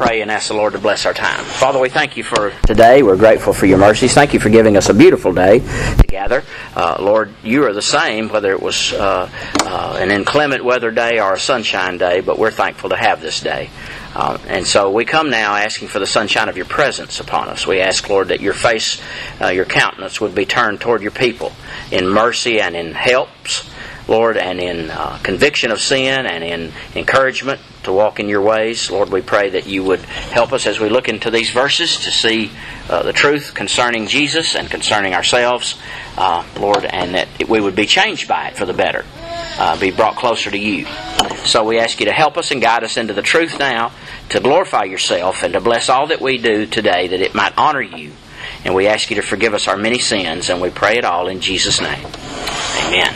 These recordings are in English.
pray and ask the Lord to bless our time. Father, we thank you for today. We're grateful for your mercies. Thank you for giving us a beautiful day to gather. Lord, you are the same, whether it was an inclement weather day or a sunshine day, but we're thankful to have this day. And so we come now asking for the sunshine of your presence upon us. We ask, Lord, that your face, your countenance would be turned toward your people in mercy and in helps, Lord, and in conviction of sin and in encouragement to walk in your ways. Lord, we pray that you would help us as we look into these verses to see the truth concerning Jesus and concerning ourselves, Lord, and that we would be changed by it for the better, be brought closer to you. So we ask you to help us and guide us into the truth now, to glorify yourself and to bless all that we do today, that it might honor you. And we ask you to forgive us our many sins, and we pray it all in Jesus' name. Amen.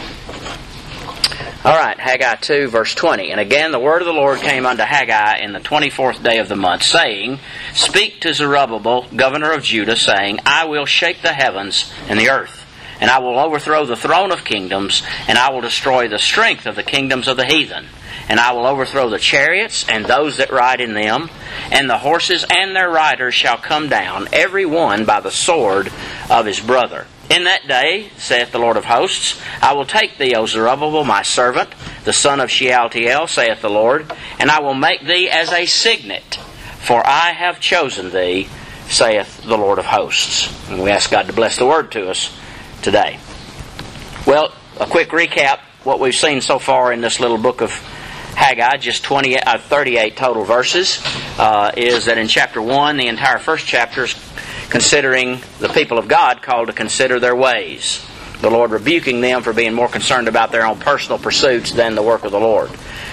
All right, Haggai 2, verse 20. And again the word of the Lord came unto Haggai in the 24th day of the month, saying, Speak to Zerubbabel, governor of Judah, saying, I will shake the heavens and the earth, and I will overthrow the throne of kingdoms, and I will destroy the strength of the kingdoms of the heathen. And I will overthrow the chariots and those that ride in them, and the horses and their riders shall come down, every one by the sword of his brother. In that day, saith the Lord of hosts, I will take thee, O Zerubbabel, my servant, the son of Shealtiel, saith the Lord, and I will make thee as a signet, for I have chosen thee, saith the Lord of hosts. And we ask God to bless the word to us today. Well, a quick recap, what we've seen so far in this little book of Haggai, just 38 total verses, is that in chapter 1, the entire first chapter is considering the people of God called to consider their ways. The Lord rebuking them for being more concerned about their own personal pursuits than the work of the Lord.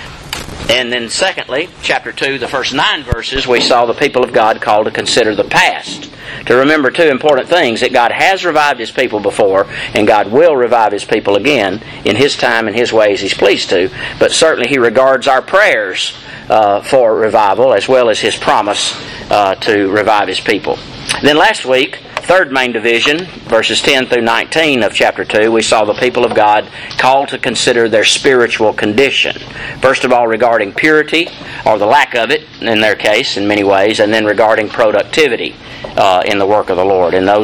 And then secondly, chapter 2, the first 9 verses, we saw the people of God called to consider the past. To remember two important things, that God has revived His people before, and God will revive His people again in His time and His ways He's pleased to. But certainly He regards our prayers for revival, as well as His promise to revive His people. Then last week, third main division, verses 10 through 19 of chapter 2, we saw the people of God called to consider their spiritual condition. First of all, regarding purity, or the lack of it, in their case, in many ways, and then regarding productivity in the work of the Lord. And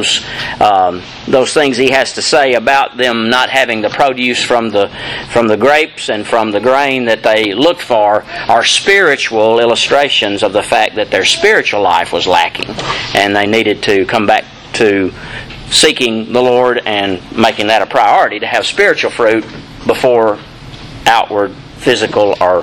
those things He has to say about them not having the produce from the grapes and from the grain that they looked for are spiritual illustrations of the fact that their spiritual life was lacking, and they needed to come back to seeking the Lord and making that a priority to have spiritual fruit before outward physical or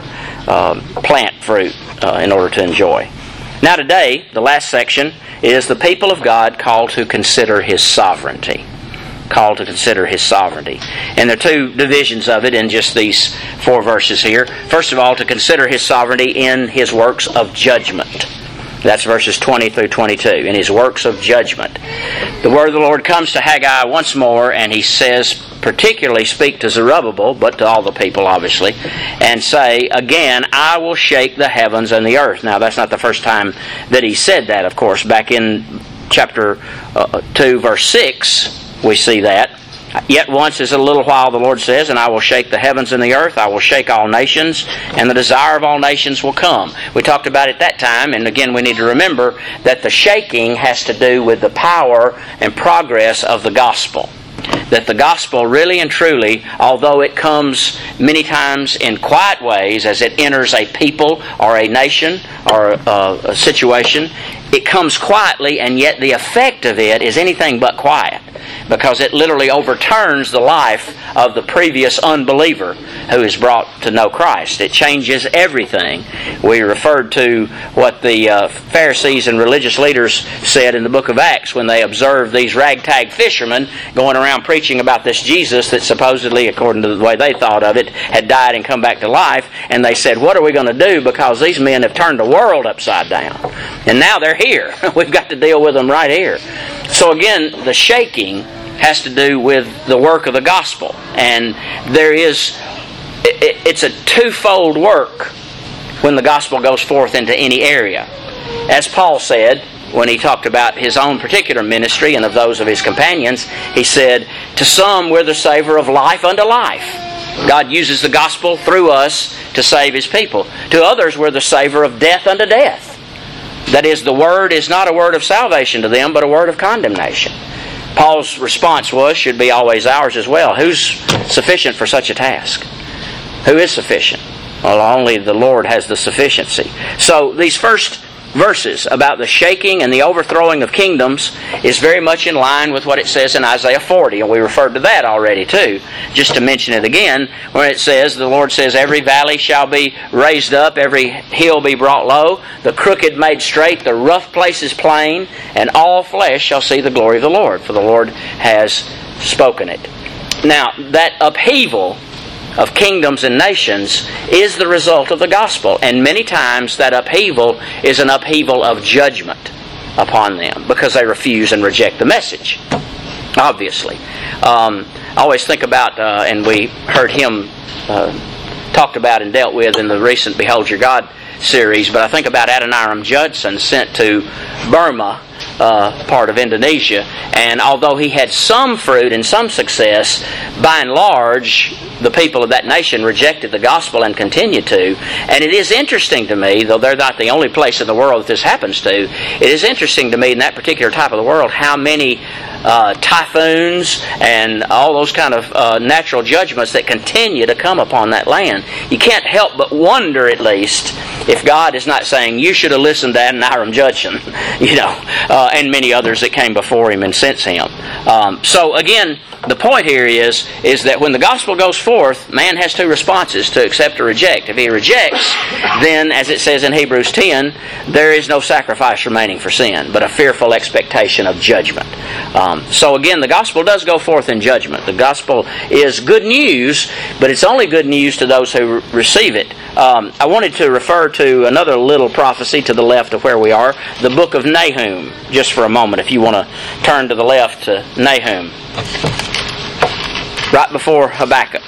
plant fruit in order to enjoy. Now today, the last section is the people of God called to consider His sovereignty. Called to consider His sovereignty. And there are two divisions of it in just these 4 verses here. First of all, to consider His sovereignty in His works of judgment. That's verses 20 through 22, in His works of judgment. The word of the Lord comes to Haggai once more, and he says, particularly speak to Zerubbabel, but to all the people obviously, and say, again, I will shake the heavens and the earth. Now that's not the first time that he said that, of course. Back in chapter 2, verse 6, we see that. Yet once is a little while, the Lord says, and I will shake the heavens and the earth, I will shake all nations, and the desire of all nations will come. We talked about it that time, and again we need to remember that the shaking has to do with the power and progress of the gospel. That the gospel really and truly, although it comes many times in quiet ways as it enters a people or a nation or a situation, it comes quietly, and yet the effect of it is anything but quiet, because it literally overturns the life of the previous unbeliever who is brought to know Christ. It changes everything. We referred to what the Pharisees and religious leaders said in the book of Acts when they observed these ragtag fishermen going around preaching about this Jesus that supposedly, according to the way they thought of it, had died and come back to life. And they said, what are we going to do, because these men have turned the world upside down. And now they're here. We've got to deal with them right here. So again, the shaking has to do with the work of the gospel. And it's a twofold work when the gospel goes forth into any area. As Paul said, when he talked about his own particular ministry and of those of his companions, he said, to some we're the savor of life unto life. God uses the gospel through us to save His people. To others we're the savor of death unto death. That is, the word is not a word of salvation to them, but a word of condemnation. Paul's response should be always ours as well. Who's sufficient for such a task? Who is sufficient? Well, only the Lord has the sufficiency. So these first verses about the shaking and the overthrowing of kingdoms is very much in line with what it says in Isaiah 40, and we referred to that already too. Just to mention it again, when it says, the Lord says, every valley shall be raised up, every hill be brought low, the crooked made straight, the rough places plain, and all flesh shall see the glory of the Lord, for the Lord has spoken it. Now, that upheaval of kingdoms and nations is the result of the gospel. And many times that upheaval is an upheaval of judgment upon them because they refuse and reject the message. Obviously. I always think about, and we heard him talked about and dealt with in the recent Behold Your God series, but I think about Adoniram Judson sent to Burma, part of Indonesia, and although he had some fruit and some success, by and large the people of that nation rejected the gospel and continue to. And it is interesting to me, though they're not the only place in the world that this happens to, it is interesting to me in that particular type of the world how many typhoons and all those kind of natural judgments that continue to come upon that land. You can't help but wonder, at least, if God is not saying, you should have listened to Adoniram Judson, and many others that came before him and since him. So again, the point here is that when the gospel goes forth, man has two responses, to accept or reject. If he rejects, then, as it says in Hebrews 10, there is no sacrifice remaining for sin, but a fearful expectation of judgment. So again, the gospel does go forth in judgment. The gospel is good news, but it's only good news to those who receive it. I wanted to refer to another little prophecy to the left of where we are, the book of Nahum, just for a moment, if you want to turn to the left to Nahum. Right before Habakkuk.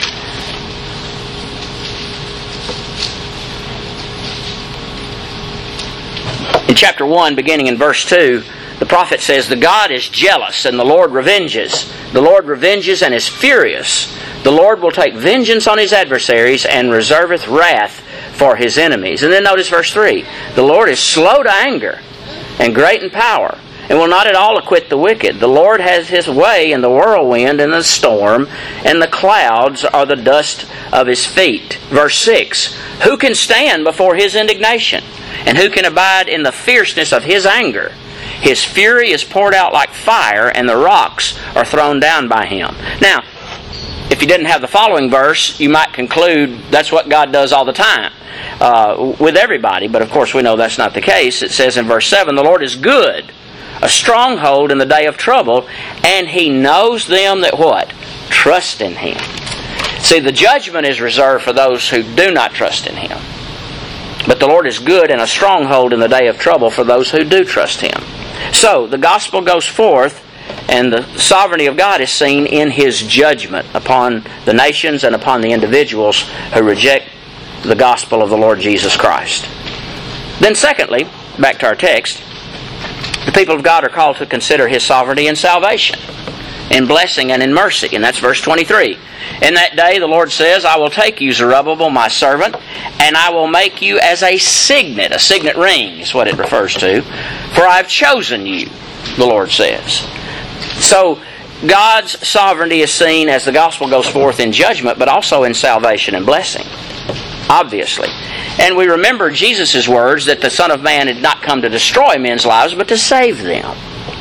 In chapter 1, beginning in verse 2, the prophet says, the God is jealous and the Lord revenges. The Lord revenges and is furious. The Lord will take vengeance on his adversaries and reserveth wrath for his enemies. And then notice verse 3. The Lord is slow to anger and great in power, and will not at all acquit the wicked. The Lord has his way in the whirlwind and the storm, and the clouds are the dust of his feet. Verse 6. Who can stand before his indignation? And who can abide in the fierceness of his anger? His fury is poured out like fire, and the rocks are thrown down by him. Now, if you didn't have the following verse, you might conclude that's what God does all the time with everybody. But of course we know that's not the case. It says in verse 7, the Lord is good, a stronghold in the day of trouble, and he knows them that what? Trust in him. See, the judgment is reserved for those who do not trust in him. But the Lord is good and a stronghold in the day of trouble for those who do trust him. So, the gospel goes forth, and the sovereignty of God is seen in his judgment upon the nations and upon the individuals who reject the gospel of the Lord Jesus Christ. Then secondly, back to our text, the people of God are called to consider his sovereignty in salvation, in blessing and in mercy. And that's verse 23. In that day the Lord says, I will take you, Zerubbabel, my servant, and I will make you as a signet ring is what it refers to, for I have chosen you, the Lord says. So, God's sovereignty is seen as the gospel goes forth in judgment, but also in salvation and blessing, obviously. And we remember Jesus' words that the Son of Man had not come to destroy men's lives, but to save them.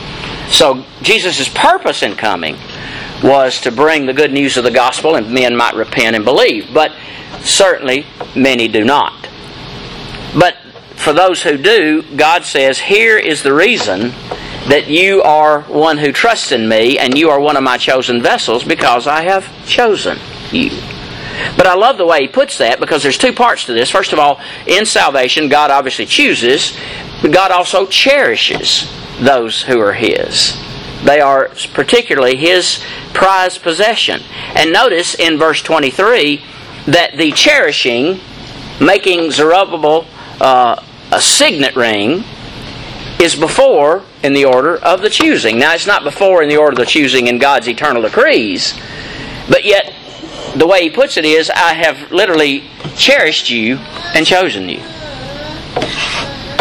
So, Jesus' purpose in coming was to bring the good news of the gospel, and men might repent and believe. But certainly, many do not. But for those who do, God says, here is the reason that you are one who trusts in me, and you are one of my chosen vessels, because I have chosen you. But I love the way he puts that, because there's two parts to this. First of all, in salvation, God obviously chooses, but God also cherishes those who are his. They are particularly his prized possession. And notice in verse 23 that the cherishing, making Zerubbabel a signet ring, is before in the order of the choosing. Now, it's not before in the order of the choosing in God's eternal decrees, but yet the way he puts it is, I have literally cherished you and chosen you.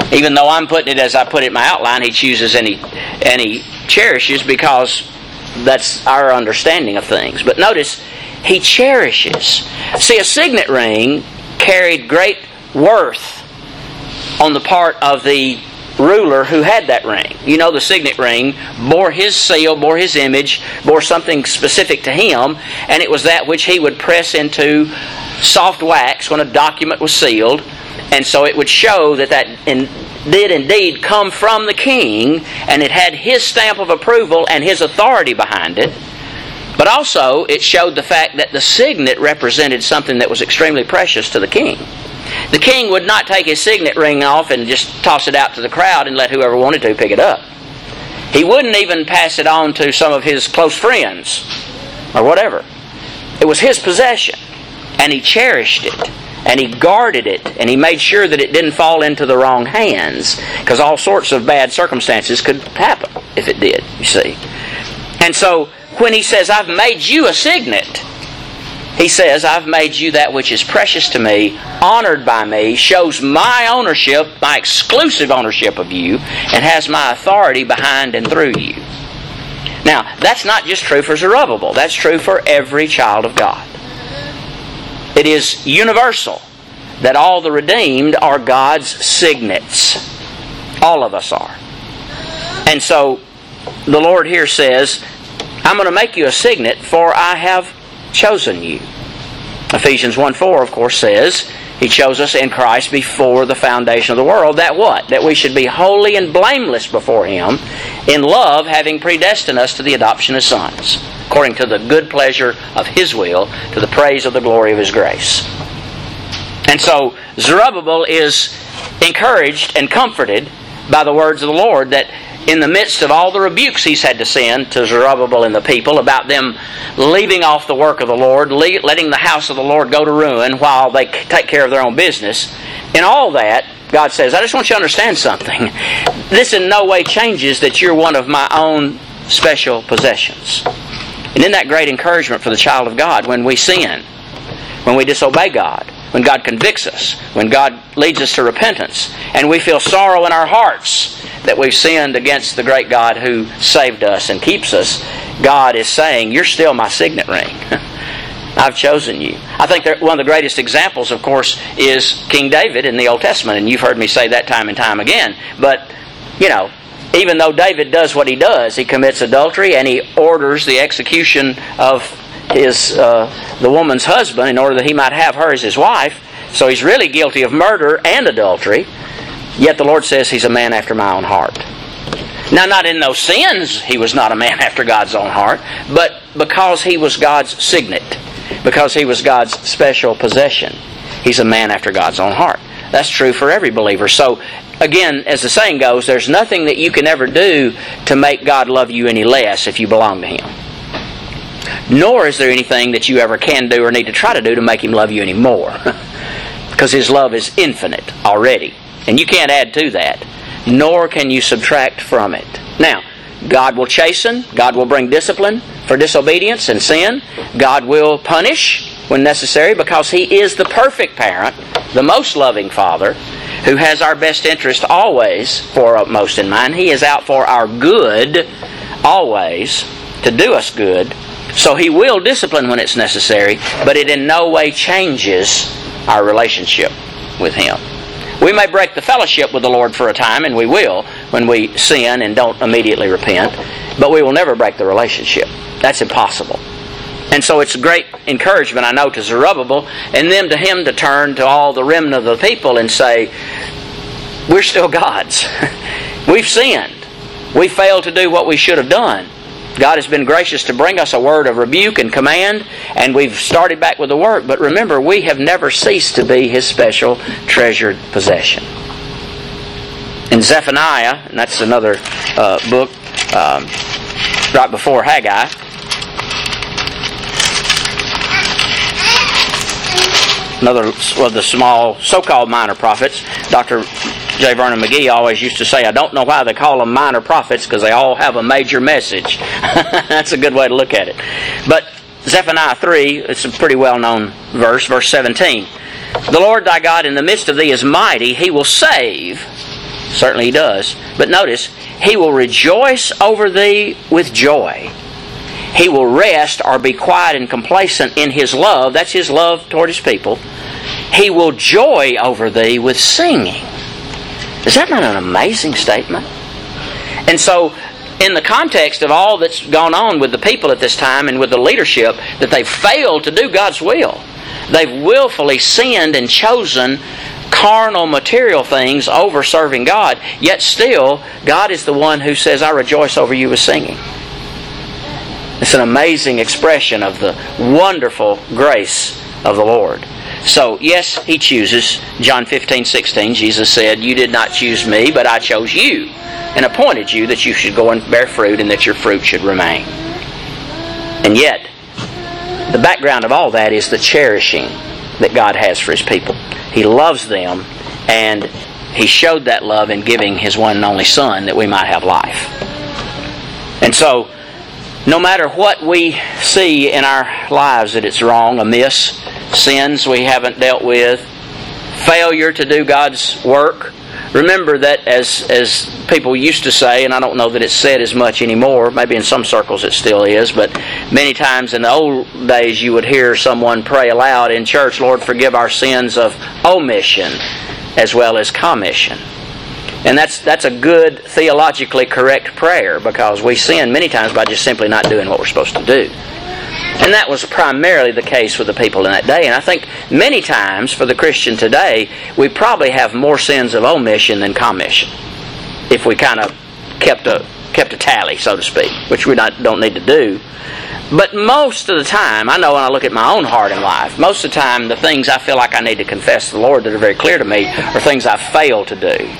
Even though I'm putting it as I put it in my outline, He chooses and He cherishes, because that's our understanding of things. But notice, He cherishes. See, a signet ring carried great worth on the part of the ruler who had that ring. You know, the signet ring bore his seal, bore his image, bore something specific to him, and it was that which he would press into soft wax when a document was sealed, and so it would show that did indeed come from the king, and it had his stamp of approval and his authority behind it. But also, it showed the fact that the signet represented something that was extremely precious to the king. The king would not take his signet ring off and just toss it out to the crowd and let whoever wanted to pick it up. He wouldn't even pass it on to some of his close friends or whatever. It was his possession, and he cherished it, and he guarded it, and he made sure that it didn't fall into the wrong hands, because all sorts of bad circumstances could happen if it did, you see. And so, when he says, I've made you a signet, he says, I've made you that which is precious to me, honored by me, shows my ownership, my exclusive ownership of you, and has my authority behind and through you. Now, that's not just true for Zerubbabel. That's true for every child of God. It is universal that all the redeemed are God's signets. All of us are. And so, the Lord here says, I'm going to make you a signet, for I have chosen you. Ephesians 1:4, of course, says He chose us in Christ before the foundation of the world. That what? That we should be holy and blameless before Him, in love, having predestined us to the adoption as sons, according to the good pleasure of His will, to the praise of the glory of His grace. And so Zerubbabel is encouraged and comforted by the words of the Lord, that in the midst of all the rebukes he's had to send to Zerubbabel and the people about them leaving off the work of the Lord, letting the house of the Lord go to ruin while they take care of their own business, in all that, God says, I just want you to understand something. This in no way changes that you're one of my own special possessions. And isn't that great encouragement for the child of God when we sin, when we disobey God, when God convicts us, when God leads us to repentance, and we feel sorrow in our hearts that we've sinned against the great God who saved us and keeps us. God is saying, you're still my signet ring. I've chosen you. I think that one of the greatest examples, of course, is King David in the Old Testament, and you've heard me say that time and time again. But, even though David does what he does, he commits adultery and he orders the execution of the woman's husband in order that he might have her as his wife. So he's really guilty of murder and adultery. Yet the Lord says he's a man after my own heart. Now, not in those sins he was not a man after God's own heart, but because he was God's signet, because he was God's special possession, he's a man after God's own heart. That's true for every believer. So, again, as the saying goes, there's nothing that you can ever do to make God love you any less if you belong to Him. Nor is there anything that you ever can do or need to try to do to make Him love you any more. Because His love is infinite already. And you can't add to that. Nor can you subtract from it. Now, God will chasten. God will bring discipline for disobedience and sin. God will punish when necessary, because He is the perfect parent, the most loving Father, who has our best interest always foremost in mind. He is out for our good always, to do us good. So He will discipline when it's necessary, but it in no way changes our relationship with Him. We may break the fellowship with the Lord for a time, and we will when we sin and don't immediately repent, but we will never break the relationship. That's impossible. And so it's a great encouragement, I know, to Zerubbabel, and then to him to turn to all the remnant of the people and say, we're still God's. We've sinned. We failed to do what we should have done. God has been gracious to bring us a word of rebuke and command, and we've started back with the work. But remember, we have never ceased to be His special treasured possession. In Zephaniah, and that's another book right before Haggai, another of the small so-called minor prophets. Dr. J. Vernon McGee always used to say, I don't know why they call them minor prophets, because they all have a major message. That's a good way to look at it. But Zephaniah 3, it's a pretty well-known verse, verse 17. The Lord thy God in the midst of thee is mighty. He will save. Certainly He does. But notice, He will rejoice over thee with joy. He will rest or be quiet and complacent in His love. That's His love toward His people. He will joy over thee with singing. Is that not an amazing statement? And so, in the context of all that's gone on with the people at this time and with the leadership, that they've failed to do God's will. They've willfully sinned and chosen carnal, material things over serving God. Yet still, God is the one who says, I rejoice over you with singing. It's an amazing expression of the wonderful grace of the Lord. So, yes, He chooses. John 15:16, Jesus said, you did not choose me, but I chose you and appointed you that you should go and bear fruit and that your fruit should remain. And yet, the background of all that is the cherishing that God has for His people. He loves them, and He showed that love in giving His one and only Son that we might have life. And so, no matter what we see in our lives that it's wrong, amiss, sins we haven't dealt with, failure to do God's work, remember that as people used to say, and I don't know that it's said as much anymore, maybe in some circles it still is, but many times in the old days you would hear someone pray aloud in church, Lord, forgive our sins of omission as well as commission. And that's a good, theologically correct prayer, because we sin many times by just simply not doing what we're supposed to do. And that was primarily the case with the people in that day. And I think many times for the Christian today, we probably have more sins of omission than commission, if we kind of kept a tally, so to speak, which we don't need to do. But most of the time, I know when I look at my own heart in life, most of the time the things I feel like I need to confess to the Lord that are very clear to me are things I fail to do.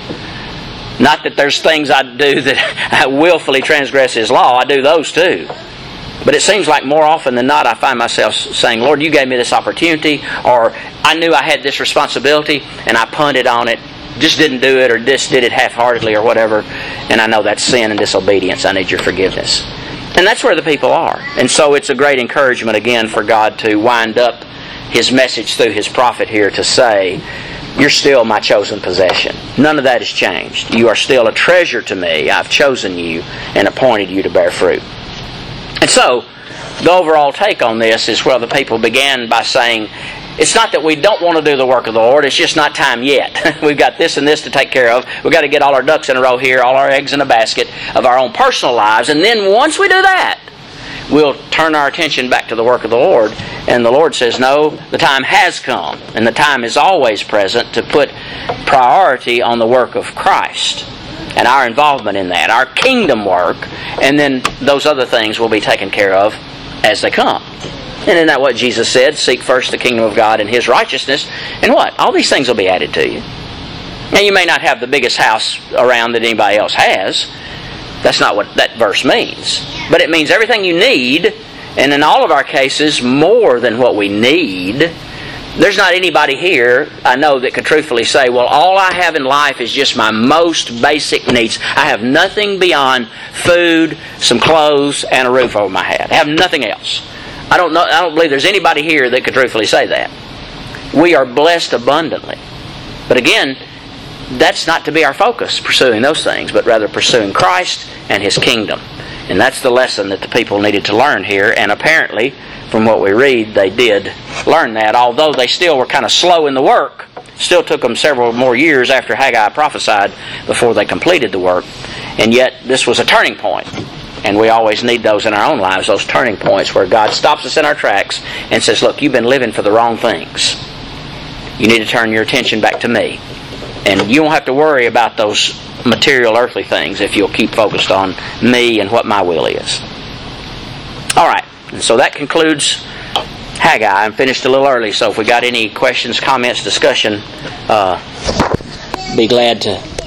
Not that there's things I do that I willfully transgress His law. I do those too. But it seems like more often than not I find myself saying, Lord, you gave me this opportunity, or I knew I had this responsibility and I punted on it, just didn't do it, or just did it half-heartedly or whatever, and I know that's sin and disobedience. I need your forgiveness. And that's where the people are. And so it's a great encouragement again for God to wind up His message through His prophet here to say, you're still my chosen possession. None of that has changed. You are still a treasure to me. I've chosen you and appointed you to bear fruit. And so, the overall take on this is where the people began by saying, it's not that we don't want to do the work of the Lord, it's just not time yet. We've got this and this to take care of. We've got to get all our ducks in a row here, all our eggs in a basket of our own personal lives. And then once we do that, we'll turn our attention back to the work of the Lord. And the Lord says, no, the time has come, and the time is always present to put priority on the work of Christ and our involvement in that, our kingdom work, and then those other things will be taken care of as they come. And isn't that what Jesus said? Seek first the kingdom of God and His righteousness, and what? All these things will be added to you. Now, you may not have the biggest house around that anybody else has. That's not what that verse means. But it means everything you need, and in all of our cases, more than what we need. There's not anybody here, I know, that could truthfully say, well, all I have in life is just my most basic needs. I have nothing beyond food, some clothes, and a roof over my head. I have nothing else. I don't believe there's anybody here that could truthfully say that. We are blessed abundantly. But again, that's not to be our focus, pursuing those things, but rather pursuing Christ and His kingdom. And that's the lesson that the people needed to learn here, and apparently, from what we read, they did learn that. Although they still were kind of slow in the work, still took them several more years after Haggai prophesied before they completed the work. And yet, this was a turning point. And we always need those in our own lives, those turning points where God stops us in our tracks and says, look, you've been living for the wrong things. You need to turn your attention back to me. And you won't have to worry about those material, earthly things if you'll keep focused on me and what my will is. All right. And so that concludes Haggai. I'm finished a little early, so if we got any questions, comments, discussion, be glad to